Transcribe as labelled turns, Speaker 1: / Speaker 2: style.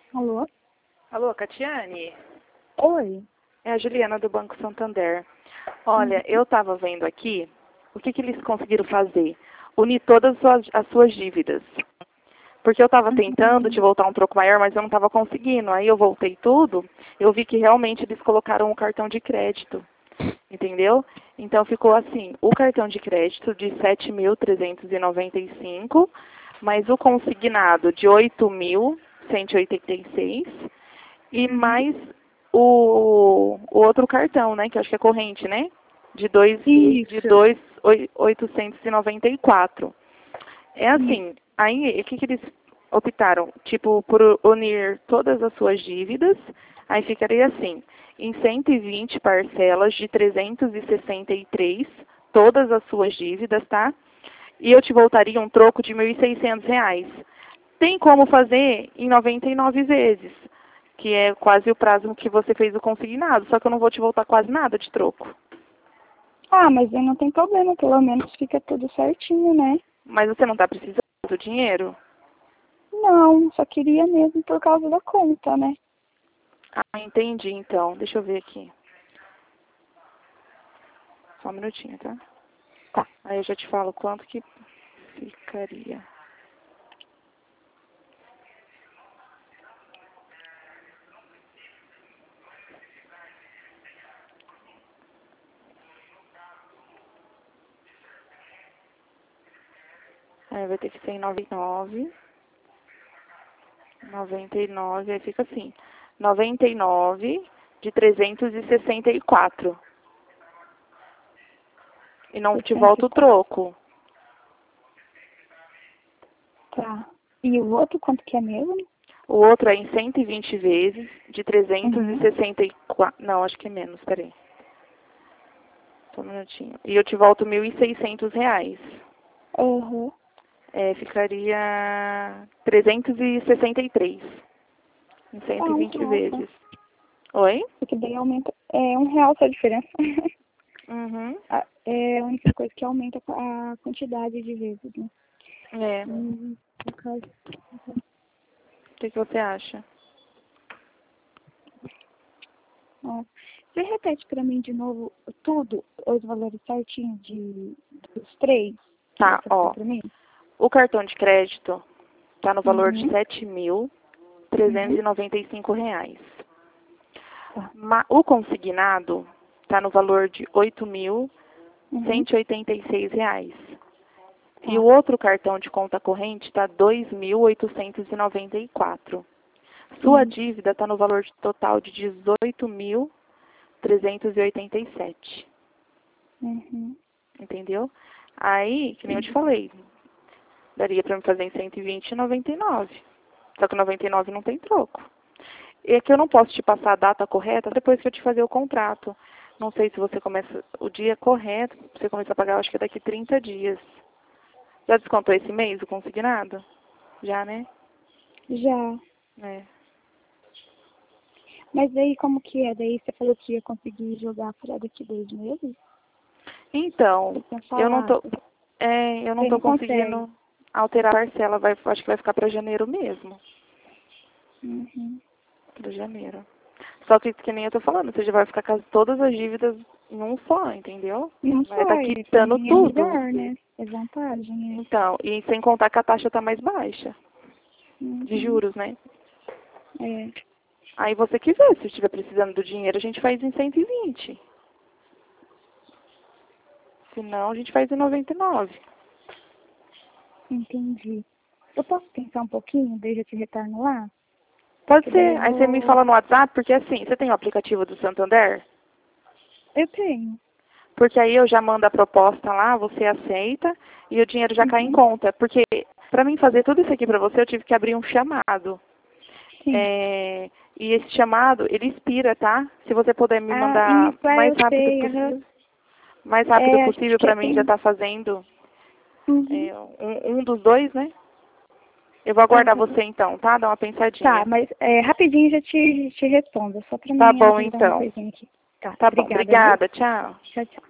Speaker 1: Alô?
Speaker 2: Alô, Catiane?
Speaker 1: Oi.
Speaker 2: É a Juliana do Banco Santander. Olha, eu estava vendo aqui o que eles conseguiram fazer. Unir todas as suas dívidas. Porque eu estava tentando te voltar um troco maior, mas eu não estava conseguindo. Aí eu voltei tudo, eu vi que realmente eles colocaram o cartão de crédito. Entendeu? Então ficou assim, o cartão de crédito de 7.395, mais o consignado de 8.186 e mais o outro cartão, né? Que eu acho que é corrente, né? De
Speaker 1: Isso.
Speaker 2: 2.894. É assim, aí o que eles optaram? Tipo, por unir todas as suas dívidas, aí ficaria assim, em 120 parcelas de 363, todas as suas dívidas, tá? E eu te voltaria um troco de R$ 1.600. Tem como fazer em 99 vezes, que é quase o prazo que você fez o consignado, só que eu não vou te voltar quase nada de troco.
Speaker 1: Ah, mas aí não tem problema, pelo menos fica tudo certinho, né?
Speaker 2: Mas você não está precisando do dinheiro?
Speaker 1: Não, só queria mesmo por causa da conta, né?
Speaker 2: Ah, entendi então. Deixa eu ver aqui. Só um minutinho, tá?
Speaker 1: Tá.
Speaker 2: Aí eu já te falo quanto que ficaria. Aí vai ter que ser em 99. 99, aí fica assim. 99 de 364. E não te volta o
Speaker 1: 64.
Speaker 2: troco.
Speaker 1: Tá. E o outro quanto que é mesmo?
Speaker 2: O outro é em 120 vezes de
Speaker 1: Uhum.
Speaker 2: 364. Não, acho que é menos, peraí. Só um minutinho. E eu te volto R$ 1.600.
Speaker 1: Uhum.
Speaker 2: Ficaria 363 em
Speaker 1: Ah,
Speaker 2: 120
Speaker 1: então, só.
Speaker 2: vezes. Oi?
Speaker 1: Porque daí aumenta. É R$ 1 só a diferença.
Speaker 2: Uhum.
Speaker 1: É a única coisa que aumenta a quantidade de vezes, né?
Speaker 2: É.
Speaker 1: No caso.
Speaker 2: O que você acha?
Speaker 1: Ó. Você repete pra mim de novo tudo, os valores certinhos dos três que
Speaker 2: Tá,
Speaker 1: você falou
Speaker 2: ó.
Speaker 1: pra mim?
Speaker 2: O cartão de crédito tá no valor de
Speaker 1: Uhum. Uhum.
Speaker 2: R$ 7.395.
Speaker 1: Tá.
Speaker 2: O consignado tá no valor de
Speaker 1: Uhum.
Speaker 2: R$ 8.186. E o
Speaker 1: Tá.
Speaker 2: outro cartão de conta corrente está R$ 2.894. Sua
Speaker 1: Uhum.
Speaker 2: dívida está no valor total de 18.387.
Speaker 1: Uhum.
Speaker 2: Entendeu? Aí, que nem eu te falei, daria para me fazer em 120 e 99. Só que 99 não tem troco. E é que eu não posso te passar a data correta depois que eu te fazer o contrato. Não sei se você começa o dia correto, você começa a pagar, acho que é daqui 30 dias. Já descontou esse mês o consignado? Já, né?
Speaker 1: Já.
Speaker 2: É.
Speaker 1: Mas daí como que é? Daí você falou que ia conseguir jogar fora daqui 2 meses? Você
Speaker 2: Então,
Speaker 1: tinha
Speaker 2: eu não tô,
Speaker 1: falado.
Speaker 2: eu não
Speaker 1: Você
Speaker 2: tô
Speaker 1: não consegue.
Speaker 2: conseguindo alterar a parcela. Acho que vai ficar para janeiro mesmo.
Speaker 1: Uhum.
Speaker 2: Para janeiro. Só que nem eu tô falando, você já vai ficar com todas as dívidas em um só, entendeu?
Speaker 1: Não
Speaker 2: Vai estar
Speaker 1: sai. Pra
Speaker 2: quitando
Speaker 1: mim é
Speaker 2: tudo.
Speaker 1: melhor, né? É vantagem, né?
Speaker 2: Então, e sem contar que a taxa tá mais baixa de
Speaker 1: Uhum.
Speaker 2: juros, né?
Speaker 1: É.
Speaker 2: Aí você que vê, se estiver precisando do dinheiro, a gente faz em 120. Se não, a gente faz em 99.
Speaker 1: Entendi. Eu posso pensar um pouquinho, daí eu te retorno lá?
Speaker 2: Pode
Speaker 1: Que daí
Speaker 2: ser.
Speaker 1: eu
Speaker 2: Aí você me
Speaker 1: vou.
Speaker 2: fala no WhatsApp, porque assim, você tem o aplicativo do Santander?
Speaker 1: Eu tenho.
Speaker 2: Porque aí eu já mando a proposta lá, você aceita e o dinheiro já cai em
Speaker 1: Uhum.
Speaker 2: conta. Porque para mim fazer tudo isso aqui para você, eu tive que abrir um chamado.
Speaker 1: Sim.
Speaker 2: E esse chamado, ele expira, tá? Se você puder me
Speaker 1: Ah,
Speaker 2: mandar
Speaker 1: isso,
Speaker 2: mais
Speaker 1: eu
Speaker 2: rápido
Speaker 1: sei. Aham.
Speaker 2: possível. Mais rápido
Speaker 1: É, acho
Speaker 2: possível
Speaker 1: que
Speaker 2: para mim já
Speaker 1: tem.
Speaker 2: tá fazendo
Speaker 1: Uhum.
Speaker 2: um dos dois, né? Eu vou aguardar
Speaker 1: Aham.
Speaker 2: você então, tá? Dá uma
Speaker 1: Tá,
Speaker 2: pensadinha.
Speaker 1: mas rapidinho já te respondo. Só pra
Speaker 2: Tá
Speaker 1: mim
Speaker 2: bom
Speaker 1: ajeitar uma
Speaker 2: então.
Speaker 1: coisinha aqui. Tá,
Speaker 2: Tá bom.
Speaker 1: obrigada, viu?
Speaker 2: Obrigada. Tchau.
Speaker 1: Tchau, tchau.